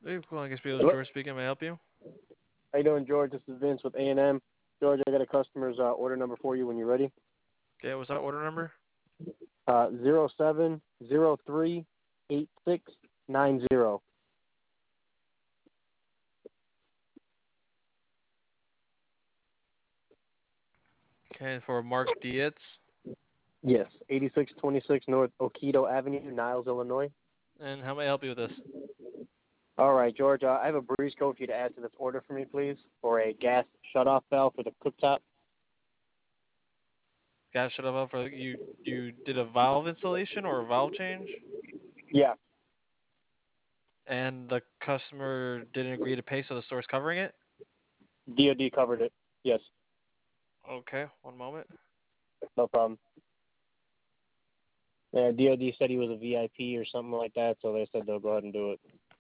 Hey, calling XPO's Hello. George speaking. May I help you? How you doing, George? This is Vince with A&M. George, I got a customer's order number for you when you're ready. Okay, what's that order number? 07038690. Okay, for Mark Dietz. Yes, 8626 North Oquito Avenue, Niles, Illinois. And how may I help you with this? All right, George, I have a breeze code for you to add to this order for me, please, for a gas shutoff valve for the cooktop. Gas shut off for you. You did a valve installation or a valve change, Yeah, and the customer didn't agree to pay, so the store's covering it. DOD covered it. Yes, Okay, one moment. no problem. Yeah, DOD said he was a VIP or something like that, so they said they'll go ahead and do it.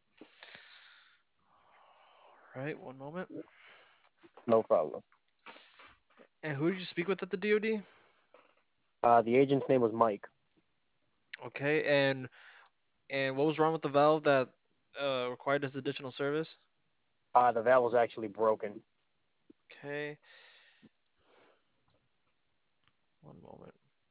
All right, one moment. No problem. And who did you speak with at the DoD? The agent's name was Mike. Okay, and what was wrong with the valve that required this additional service? The valve was actually broken. Okay, one moment.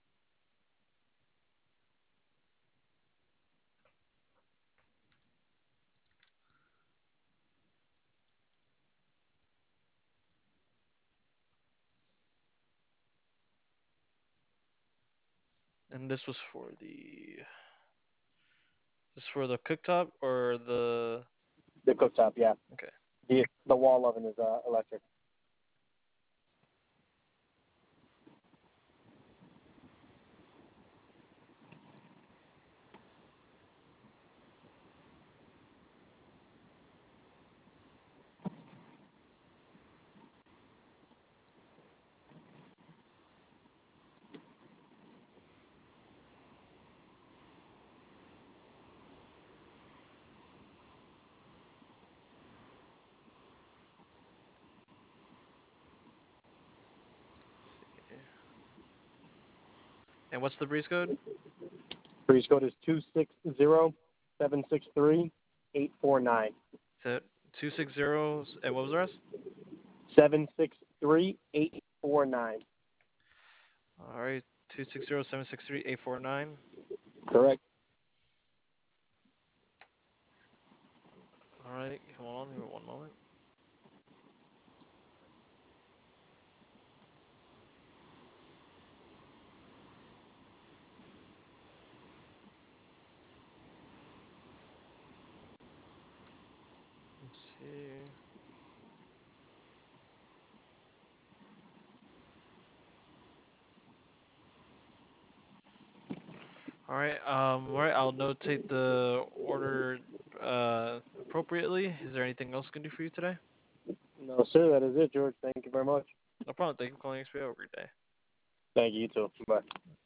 And this for the cooktop or the The cooktop, yeah. okay. The wall oven is electric. And what's the breeze code? Breeze code is 260-763-849. So 260, and what was the rest? 763-849. All right, 260-763-849. Correct. All right, come on, give me one moment. Let's see. All right, I'll notate the order appropriately. Is there anything else I can do for you today? No, sir, that is it, George. Thank you very much. No problem. Thank you for calling XPO. Have a great day. Thank you, you too. Bye.